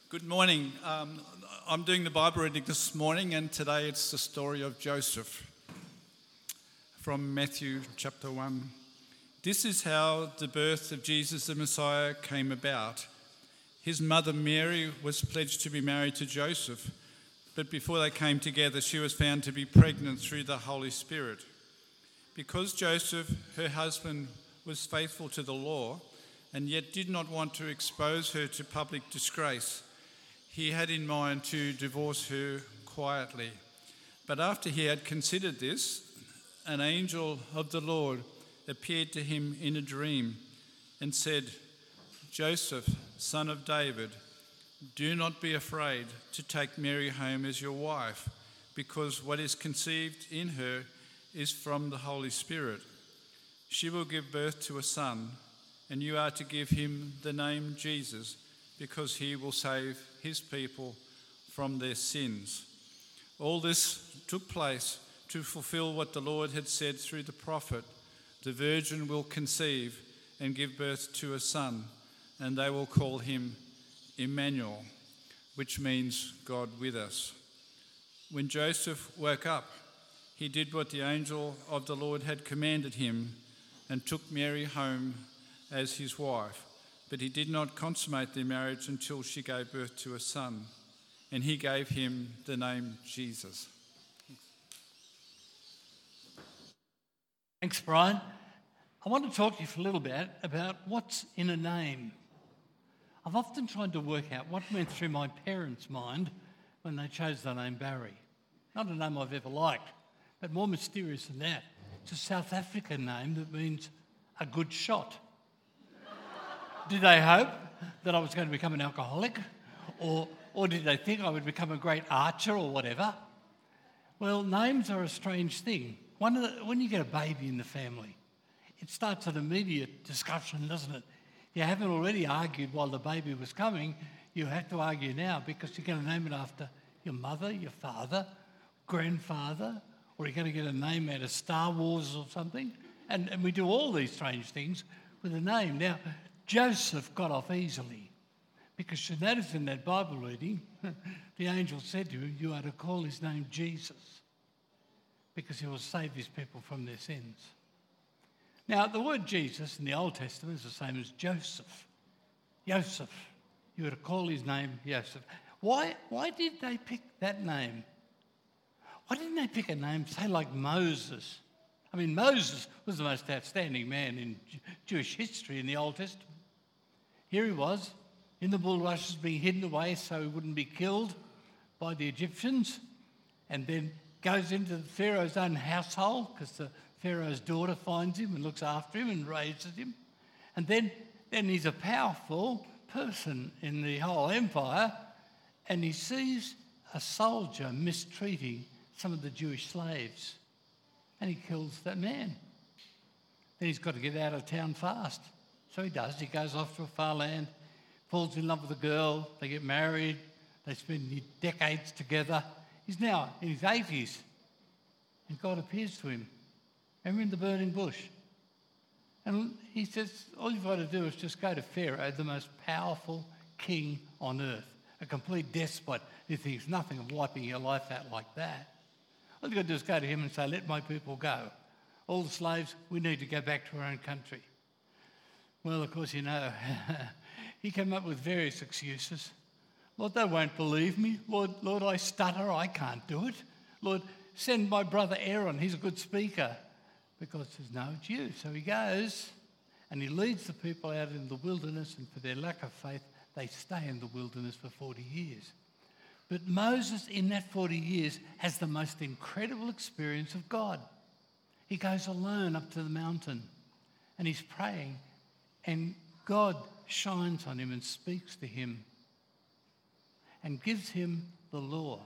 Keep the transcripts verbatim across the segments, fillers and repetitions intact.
Good morning. Um, I'm doing the Bible reading this morning, and today it's the story of Joseph from Matthew chapter one. This is how the birth of Jesus the Messiah came about. His mother Mary was pledged to be married to Joseph, but before they came together, she was found to be pregnant through the Holy Spirit. Because Joseph, her husband, was faithful to the law and yet did not want to expose her to public disgrace, he had in mind to divorce her quietly. But after he had considered this, an angel of the Lord appeared to him in a dream and said, "Joseph, son of David, do not be afraid to take Mary home as your wife, because what is conceived in her is from the Holy Spirit. She will give birth to a son, and you are to give him the name Jesus, because he will save his people from their sins." All this took place to fulfill what the Lord had said through the prophet, "The virgin will conceive and give birth to a son, and they will call him Emmanuel," which means God with us. When Joseph woke up, he did what the angel of the Lord had commanded him and took Mary home as his wife. But he did not consummate their marriage until she gave birth to a son, and he gave him the name Jesus. Thanks, Brian. I want to talk to you for a little bit about what's in a name. I've often tried to work out what went through my parents' mind when they chose the name Barry. Not a name I've ever liked, but more mysterious than that. It's a South African name that means a good shot. Did they hope that I was going to become an alcoholic? Or, or did they think I would become a great archer or whatever? Well, names are a strange thing. One of the, when you get a baby in the family, it starts an immediate discussion, doesn't it? You haven't already argued while the baby was coming. You have to argue now because you're going to name it after your mother, your father, grandfather, or you're going to get a name out of Star Wars or something. And, and we do all these strange things with a name. Now, Joseph got off easily because you notice in that Bible reading, the angel said to him, "You are to call his name Jesus because he will save his people from their sins." Now, the word Jesus in the Old Testament is the same as Joseph. Joseph. You are to call his name Joseph. Why, why did they pick that name? Why didn't they pick a name, say, like Moses? I mean, Moses was the most outstanding man in Jewish history in the Old Testament. Here he was in the bulrushes being hidden away so he wouldn't be killed by the Egyptians, and then goes into Pharaoh's own household because the Pharaoh's daughter finds him and looks after him and raises him. And then, then he's a powerful person in the whole empire, and he sees a soldier mistreating some of the Jewish slaves, and he kills that man. Then he's got to get out of town fast. So he does. He goes off to a far land, falls in love with a girl, they get married, they spend decades together. He's now in his eighties, and God appears to him. Remember in the burning bush? And he says, all you've got to do is just go to Pharaoh, the most powerful king on earth, a complete despot who thinks nothing of wiping your life out like that. All you've got to do is go to him and say, "Let my people go. All the slaves, we need to go back to our own country." Well, of course, you know, he came up with various excuses. "Lord, they won't believe me. Lord, Lord, I stutter. I can't do it. Lord, send my brother Aaron. He's a good speaker." Because there's no, it's you. So he goes and he leads the people out in the wilderness, and for their lack of faith, they stay in the wilderness for forty years. But Moses, in that forty years, has the most incredible experience of God. He goes alone up to the mountain and he's praying, and God shines on him and speaks to him and gives him the law.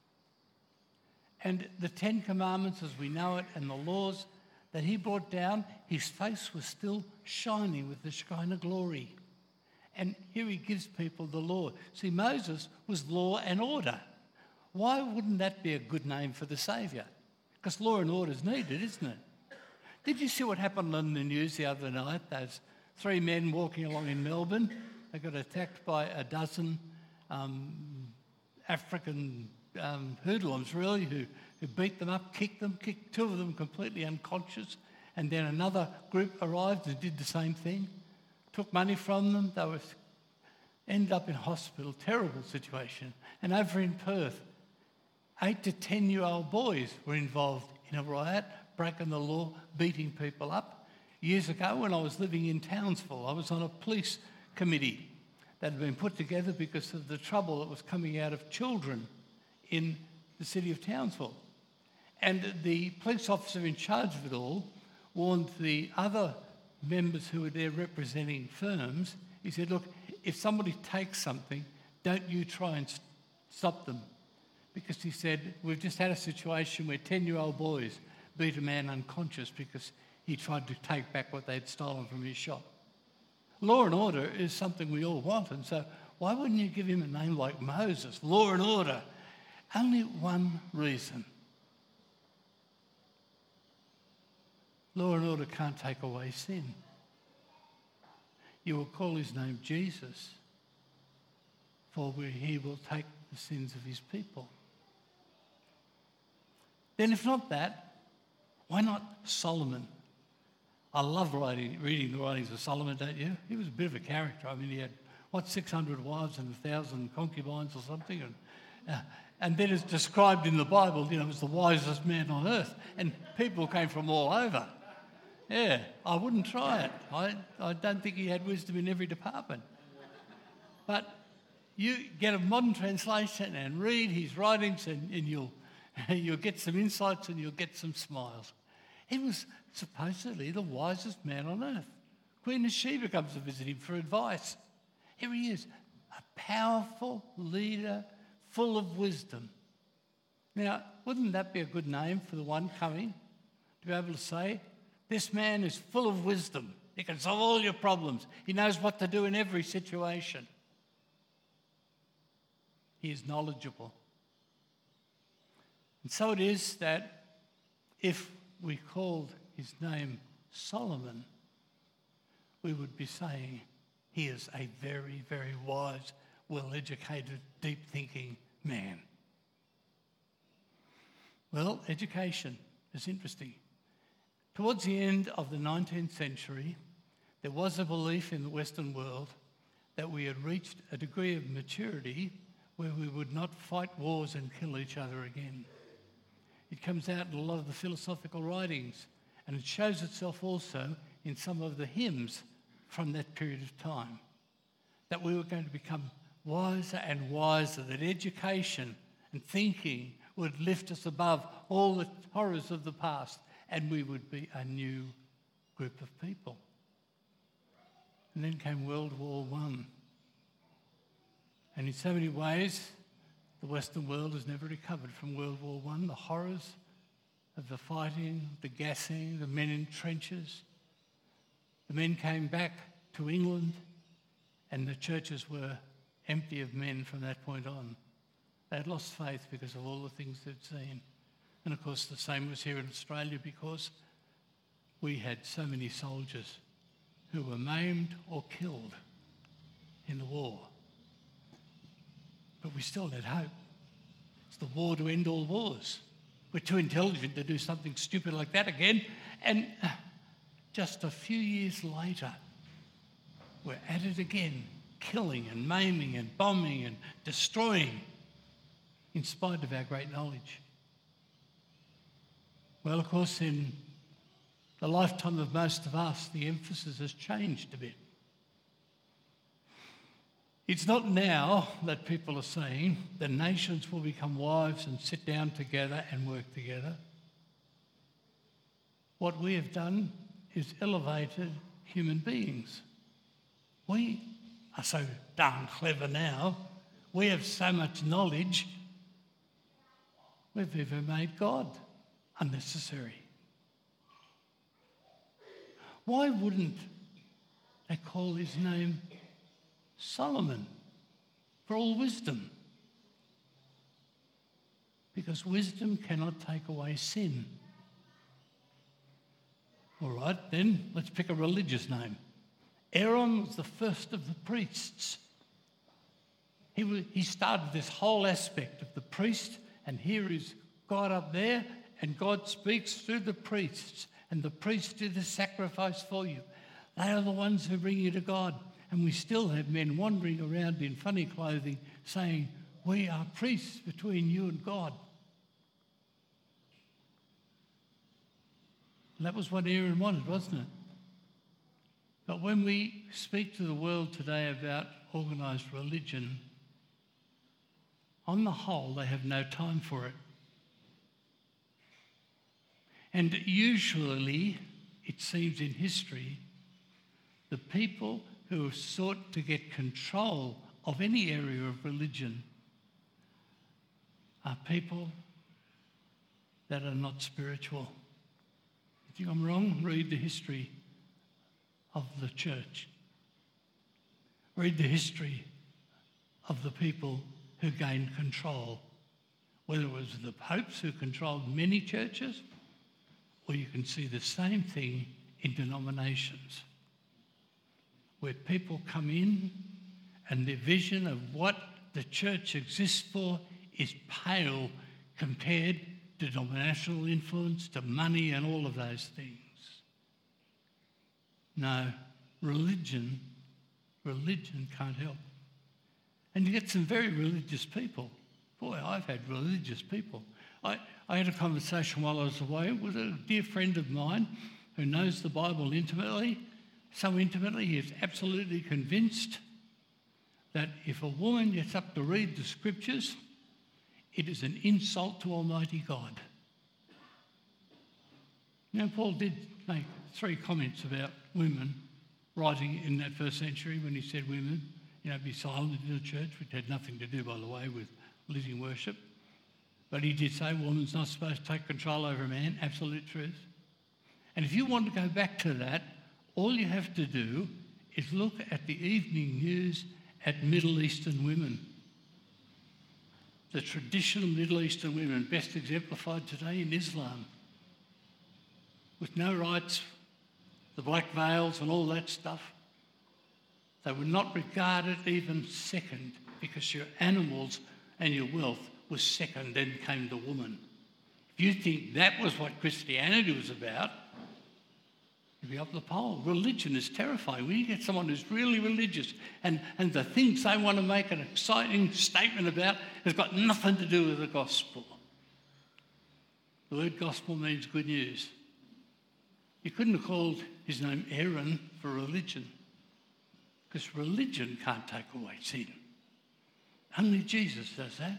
And the Ten Commandments as we know it, and the laws that he brought down, his face was still shining with the Shekinah glory. And here he gives people the law. See, Moses was law and order. Why wouldn't that be a good name for the Saviour? Because law and order is needed, isn't it? Did you see what happened on the news the other night? Those three men walking along in Melbourne, they got attacked by a dozen um, African um, hoodlums, really, who, who beat them up, kicked them, kicked two of them completely unconscious, and then another group arrived and did the same thing, took money from them. They were ended up in hospital, terrible situation. And over in Perth, eight to ten-year-old boys were involved in a riot, breaking the law, beating people up. Years ago, when I was living in Townsville, I was on a police committee that had been put together because of the trouble that was coming out of children in the city of Townsville. And the police officer in charge of it all warned the other members who were there representing firms. He said, look, if somebody takes something, don't you try and st- stop them. Because he said, we've just had a situation where ten-year-old boys beat a man unconscious because he tried to take back what they'd stolen from his shop. Law and order is something we all want, and so why wouldn't you give him a name like Moses? Law and order. Only one reason. Law and order can't take away sin. You will call his name Jesus, for he will take the sins of his people. Then if not that, why not Solomon? I love writing, reading the writings of Solomon, don't you? He was a bit of a character. I mean, he had, what, six hundred wives and one thousand concubines or something? And, uh, and then it's described in the Bible, you know, as the wisest man on earth. And people came from all over. Yeah, I wouldn't try it. I, I don't think he had wisdom in every department. But you get a modern translation and read his writings and, and you'll, you'll get some insights and you'll get some smiles. He was supposedly the wisest man on earth. Queen of Sheba comes to visit him for advice. Here he is, a powerful leader full of wisdom. Now, wouldn't that be a good name for the one coming? To be able to say, this man is full of wisdom. He can solve all your problems. He knows what to do in every situation. He is knowledgeable. And so it is that if we called his name Solomon, we would be saying he is a very, very wise, well-educated, deep-thinking man. Well, education is interesting. Towards the end of the nineteenth century, there was a belief in the Western world that we had reached a degree of maturity where we would not fight wars and kill each other again. It comes out in a lot of the philosophical writings, and it shows itself also in some of the hymns from that period of time, that we were going to become wiser and wiser, that education and thinking would lift us above all the horrors of the past, and we would be a new group of people. And then came World War One. And in so many ways, the Western world has never recovered from World War One. The horrors of the fighting, the gassing, the men in trenches. The men came back to England, and the churches were empty of men from that point on. They had lost faith because of all the things they'd seen. And of course, the same was here in Australia because we had so many soldiers who were maimed or killed in the war. But we still had hope. It's the war to end all wars. We're too intelligent to do something stupid like that again. And just a few years later, we're at it again, killing and maiming and bombing and destroying in spite of our great knowledge. Well, of course, in the lifetime of most of us, the emphasis has changed a bit. It's not now that people are saying the nations will become wives and sit down together and work together. What we have done is elevated human beings. We are so darn clever now. We have so much knowledge. We've even made God unnecessary. Why wouldn't they call his name Solomon for all wisdom? Because wisdom cannot take away sin. All right, then let's pick a religious name. Aaron was the first of the priests. He he, was, he started this whole aspect of the priest, and here is God up there, and God speaks through the priests, and the priests do the sacrifice for you. They are the ones who bring you to God. And we still have men wandering around in funny clothing saying, we are priests between you and God. And that was what Aaron wanted, wasn't it? But when we speak to the world today about organised religion, on the whole, they have no time for it. And usually, it seems in history, the people who have sought to get control of any area of religion are people that are not spiritual. You think I'm wrong? Read the history of the church. Read the history of the people who gained control, whether it was the popes who controlled many churches, or you can see the same thing in denominations, where people come in and their vision of what the church exists for is pale compared to denominational influence, to money and all of those things. No, religion, religion can't help. And you get some very religious people. Boy, I've had religious people. I, I had a conversation while I was away with a dear friend of mine who knows the Bible intimately, so intimately he is absolutely convinced that if a woman gets up to read the scriptures, it is an insult to Almighty God. Now, Paul did make three comments about women writing in that first century when he said women, you know, be silent in the church, which had nothing to do, by the way, with leading worship. But he did say a woman's not supposed to take control over a man, absolute truth. And if you want to go back to that, all you have to do is look at the evening news at Middle Eastern women. The traditional Middle Eastern women, best exemplified today in Islam, with no rights, the black veils and all that stuff. They were not regarded even second, because your animals and your wealth was second, then came the woman. If you think that was what Christianity was about, you'd be up the pole. Religion is terrifying. When you get someone who's really religious and, and the things they want to make an exciting statement about has got nothing to do with the gospel. The word gospel means good news. You couldn't have called his name Aaron for religion, because religion can't take away sin. Only Jesus does that.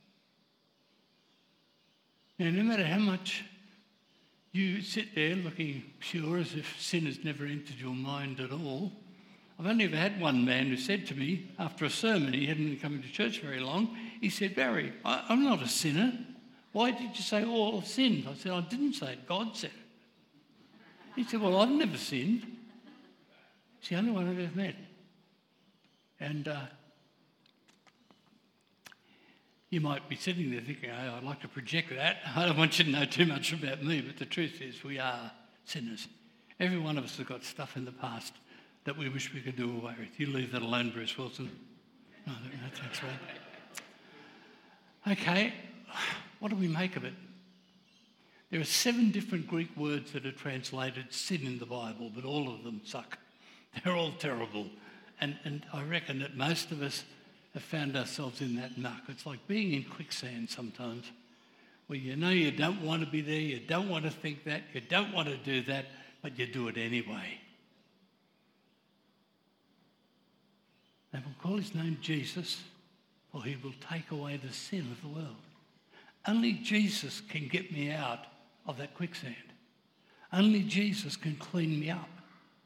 Now, no matter how much you sit there looking pure as if sin has never entered your mind at all, I've only ever had one man who said to me after a sermon, he hadn't been coming to church very long, he said, Barry, I, I'm not a sinner. Why did you say all have sinned? I said, I didn't say it, God said it. He said, well, I've never sinned. It's the only one I've ever met. And uh, you might be sitting there thinking, oh, I'd like to project that. I don't want you to know too much about me, but the truth is we are sinners. Every one of us has got stuff in the past that we wish we could do away with. You leave that alone, Bruce Wilson. No, that's right. Okay, what do we make of it? There are seven different Greek words that are translated sin in the Bible, but all of them suck. They're all terrible. And, and I reckon that most of us have found ourselves in that muck. It's like being in quicksand sometimes, where you know you don't want to be there, you don't want to think that, you don't want to do that, but you do it anyway. They will call his name Jesus, for he will take away the sin of the world. Only Jesus can get me out of that quicksand. Only Jesus can clean me up.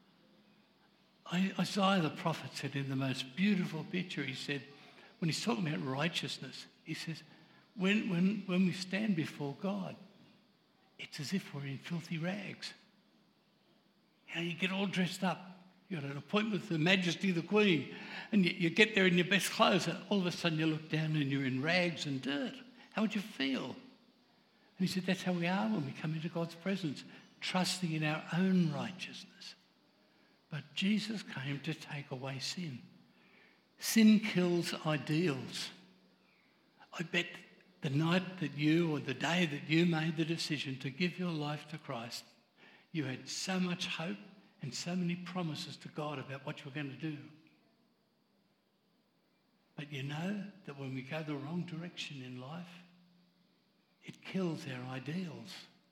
Isaiah the prophet said in the most beautiful picture, he said, when he's talking about righteousness, he says, when, when, when we stand before God, it's as if we're in filthy rags. You know, you get all dressed up. You've got an appointment with Her Majesty the Queen, and you, you get there in your best clothes, and all of a sudden you look down and you're in rags and dirt. How would you feel? And he said, that's how we are when we come into God's presence, trusting in our own righteousness. But Jesus came to take away sin. Sin kills ideals. I bet the night that you, or the day that you made the decision to give your life to Christ, you had so much hope and so many promises to God about what you were going to do. But you know that when we go the wrong direction in life, it kills our ideals.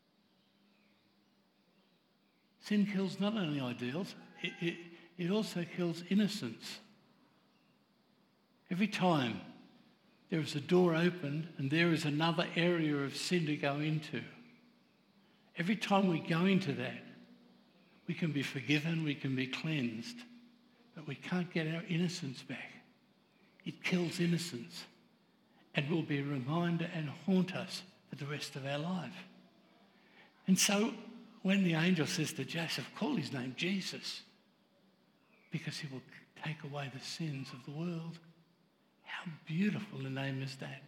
Sin kills not only ideals, it, it, it also kills innocence. Every time there is a door opened and there is another area of sin to go into, every time we go into that, we can be forgiven, we can be cleansed, but we can't get our innocence back. It kills innocence and will be a reminder and haunt us for the rest of our life. And so when the angel says to Joseph, call his name Jesus, because he will take away the sins of the world, how beautiful a name is that?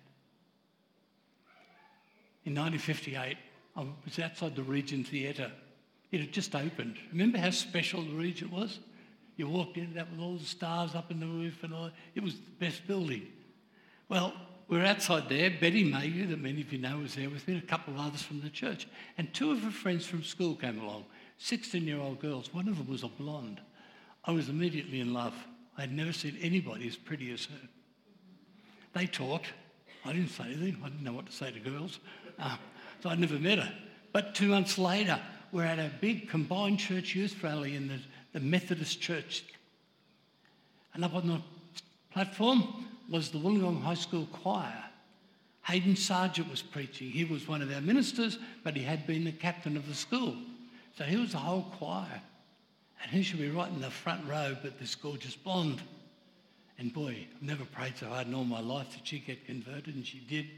In nineteen fifty-eight, I was outside the Regent Theatre. It had just opened. Remember how special the Regent was? You walked into that with all the stars up in the roof and all. It was the best building. Well, we were outside there. Betty Mayhew, that many of you know, was there with me, and a couple of others from the church. And two of her friends from school came along, sixteen-year-old girls. One of them was a blonde. I was immediately in love. I had never seen anybody as pretty as her. They talked. I didn't say anything. I didn't know what to say to girls. Uh, so I never met her. But two months later, we're at a big combined church youth rally in the, the Methodist Church. And up on the platform was the Wollongong High School choir. Hayden Sargent was preaching. He was one of our ministers, but he had been the captain of the school. So he was the whole choir. And he should be right in the front row, but this gorgeous blonde. And boy, I've never prayed so hard in all my life that she get converted, and she did.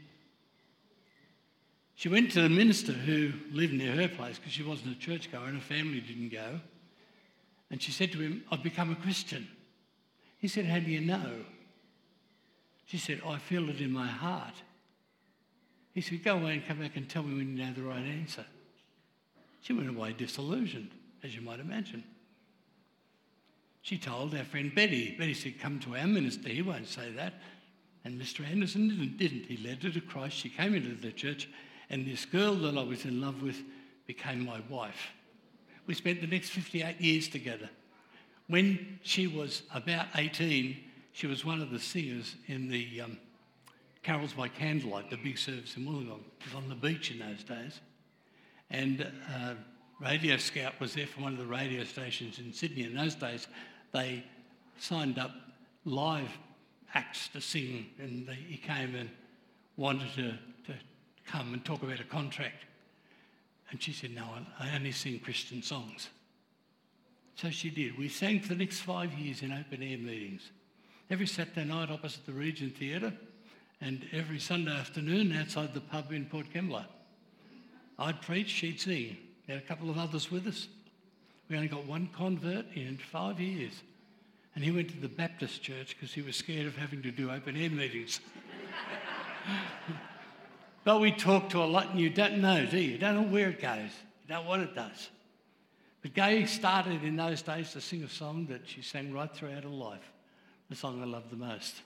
She went to the minister who lived near her place because she wasn't a churchgoer and her family didn't go. And she said to him, I've become a Christian. He said, how do you know? She said, I feel it in my heart. He said, go away and come back and tell me when you know the right answer. She went away disillusioned, as you might imagine. She told our friend Betty. Betty said, come to our minister, he won't say that. And Mister Anderson didn't, didn't. He led her to Christ. She came into the church, and this girl that I was in love with became my wife. We spent the next fifty-eight years together. When she was about eighteen, she was one of the singers in the um, Carols by Candlelight, the big service in Wollongong. It was on the beach in those days. And uh, Radio Scout was there from one of the radio stations in Sydney. In those days, they signed up live acts to sing, and they, he came and wanted to, to come and talk about a contract. And she said, no, I only sing Christian songs. So she did. We sang for the next five years in open-air meetings. Every Saturday night opposite the Regent Theatre, and every Sunday afternoon outside the pub in Port Kembla. I'd preach, she'd sing. We had a couple of others with us. We only got one convert in five years. And he went to the Baptist church because he was scared of having to do open-air meetings. But we talk to a lot, and you don't know, do you? You don't know where it goes. You don't know what it does. But Gay started in those days to sing a song that she sang right throughout her life, the song I love the most.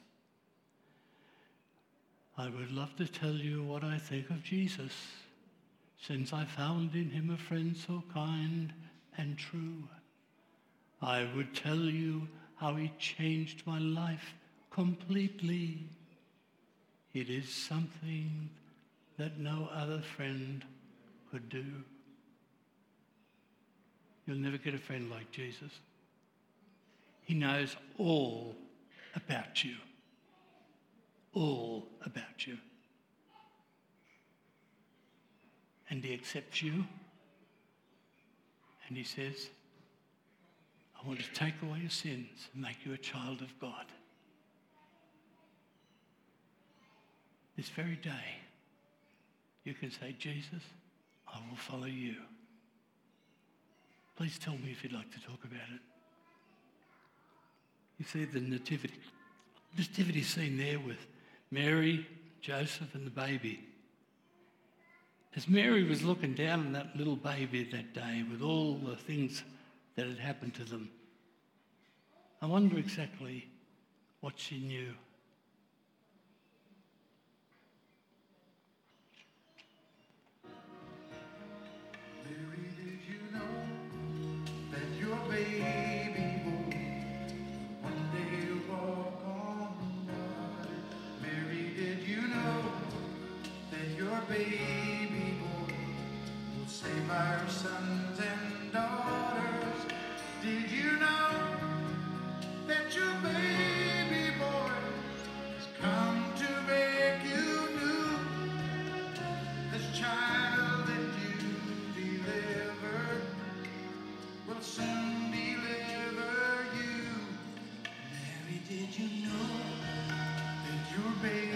I would love to tell you what I think of Jesus, since I found in him a friend so kind and true. I would tell you how he changed my life completely. It is something that no other friend could do. You'll never get a friend like Jesus. He knows all about you. All about you. And he accepts you. And he says, I want to take away your sins and make you a child of God. This very day, you can say, Jesus, I will follow you. Please tell me if you'd like to talk about it. You see the nativity, nativity scene there with Mary, Joseph and the baby. As Mary was looking down on that little baby that day with all the things that had happened to them, I wonder exactly what she knew. Mary, did you know that your baby boy one day walk on water? Mary, did you know that your baby boy will save our sons and daughters? Did you know that your baby boy has come to make you new? This child that you delivered will soon deliver you. Mary, did you know that your baby